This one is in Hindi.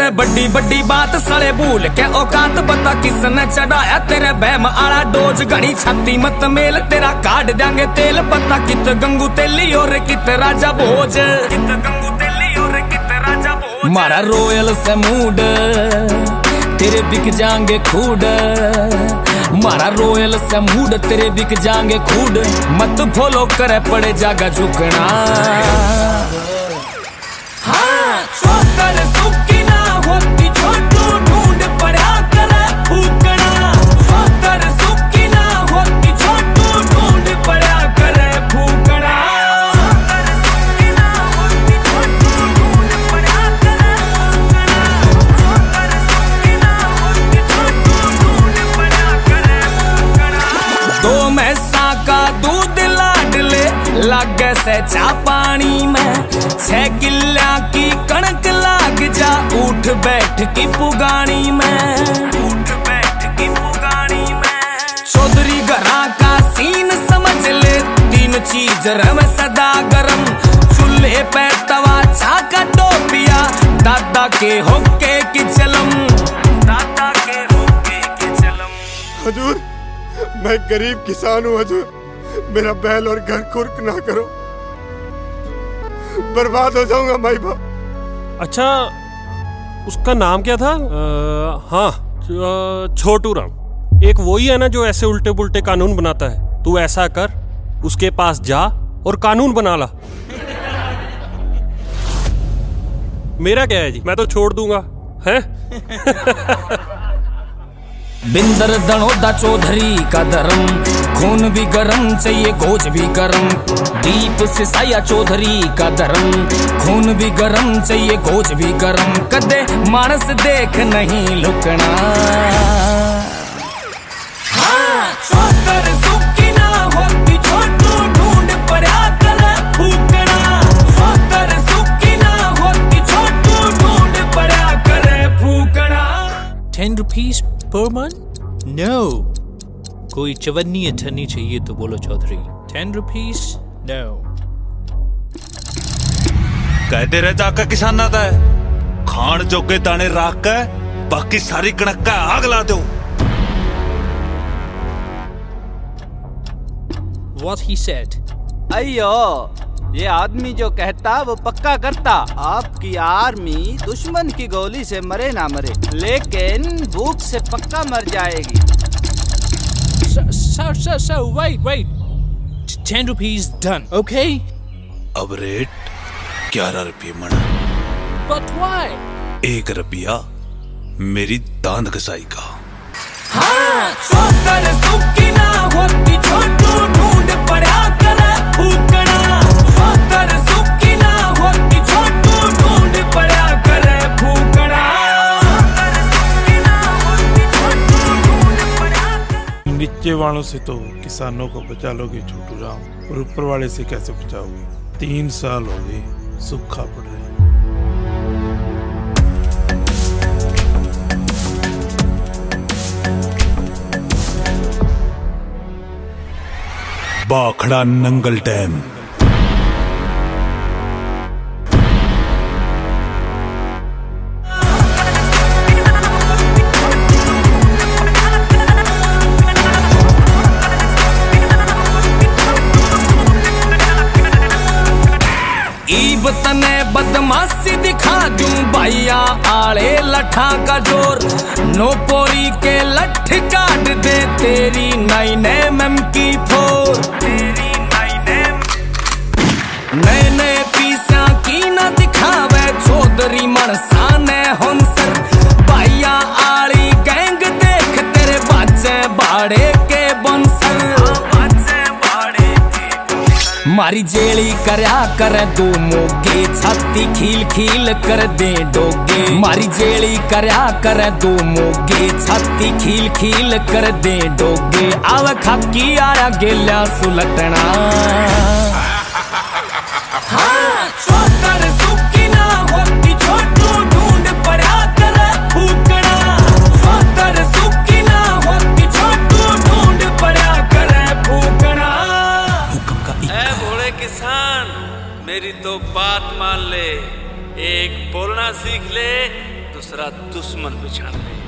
तेरे बड्डी बड्डी बात सड़े भूल के औकात बता किसने चढ़ाया तेरे बहम आला डोज घड़ी छाती मत मेल तेरा काट देंगे तेल पता कित गंगू तेली और कित राजा भोज कित गंगू तेली और कित राजा भोज मारा रोयल से मूड तेरे बिक जाएंगे खूड मारा रोयल से मूड तेरे बिक जाएंगे खूड मत फॉलो करे पड़े जागा झुकना हाँ छोकर सुखी ना होती छोटू ढूंढ पड़ा करे फूकना छोकर सुखी ना होती छोटू ढूंढ पड़ा करे फूकना छोकर सुखी ना होती छोटू ढूंढ पड़ा करे फूकना छोकर सुखी ना होती छोटू ढूंढ पड़ा करे फूकना दो मैसा का दूध लाडले लागे से चा पानी में 6 किल्ला की कणक लाग जा उठ बैठ की पुगानी में उठ बैठ की पुगानी में चौधरी घरा का सीन समझ ले 3 चीज रम सदा गरम चूल्हे पे तवा चाका टोपिया दादा के होके की चलम दादा के होके की चलम हजूर मैं गरीब किसान हूँ हजूर मेरा बैल और घर कुर्क ना करो बर्बाद हो जाऊंगा माई बाप। अच्छा उसका नाम क्या था? हाँ छोटू राम। एक वही है ना जो ऐसे उल्टे पुल्टे कानून बनाता है। तू ऐसा कर उसके पास जा और कानून बना ला। मेरा क्या है जी, मैं तो छोड़ दूंगा है। बिंदर दनोदा चौधरी का धर्म खून भी गरम चाहिए गोज भी गरम दीप सिसाया चौधरी का धर्म खून भी गरम चाहिए गोज भी गरम कदे मानस देख नहीं लुकना हाँ छोकर सुखी ना होती छोटू ढूंढ पड़ा करे फूकना छोकर सुखी ना होती छोटू ढूंढ पड़ा करे फूकना 10 rupees per month? No. कोई चवन्नी अठन्नी चाहिए तो बोलो चौधरी। 10 rupees? No. कहते रह जाकर किसान आता है खान जोगे दाने राख के बाकी सारी कणक का आग ला दो। What he said. अयो ये आदमी जो कहता वो पक्का करता। आपकी आर्मी दुश्मन की गोली से मरे ना मरे लेकिन भूख से पक्का मर जाएगी। So, wait. 10 rupees done, okay? अब रेट 11 रुपये मण। But why? 1 रुपया मेरी दांत घसाई का। हाँ छोकर सुखी ना होती छोटू ढूंढ पड़ा करे फूकना छोकर सुखी ना होती छोटू ढूंढ पड़ा करे फूकना छोकर सुखी ना होती छोटू ढूंढ पड़ा। नीचे वालों से तो किसानों को बचा लोगे छोटू राम और ऊपर वाले से कैसे बचाओगे? 3 साल हो गए सूखा पड़ रहा है। बाखड़ा नंगल डैम ईब तने बदमाशी दिखा दूं भैया आले लठा का जोर नोपोरी के लठ काट दे तेरी 9mm की फोर तेरी 9 पीसा की ना दिखावे चौधरी मनसा ने हुनसर भैया आली गैंग देख तेरे बच्चे बाड़े के बंसर मारी जेली करया कर दो मोगे छाती खील खील कर दे डोगे मारी जेली करया कर दो मोगे छाती खील खील कर दे डोगे आव खाकी आया गेल्या सुलटना हाँ छोकर सुखी ना होती छोटू ढूंढ पड़ा करे फूकना छोकर सुखी ना होती छोटू ढूंढ पड़ा करे फूकना। भोले किसान मेरी तो बात मान ले एक बोलना सीख ले दूसरा दुश्मन बिछाड़ ले।